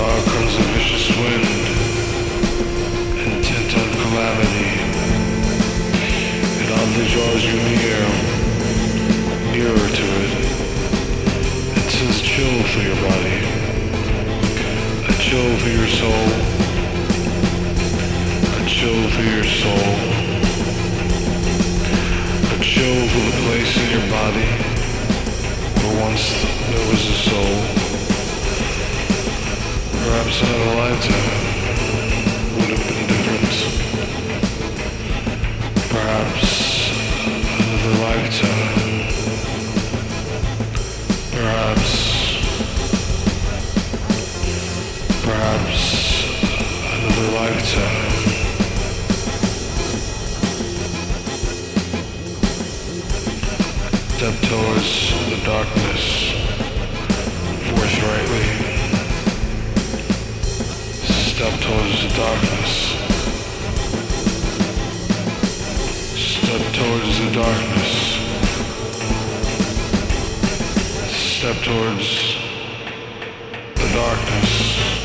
comes a vicious wind, intent on calamity. It oddly draws you nearer to it. It sends a chill through your body, a chill through your soul, a chill through your soul, a chill through the place in your body where once there was a soul. Perhaps another lifetime would have been different. Perhaps another lifetime. Perhaps another lifetime. Step towards the darkness forthrightly. Step towards the darkness. Step towards the darkness. Step towards the darkness.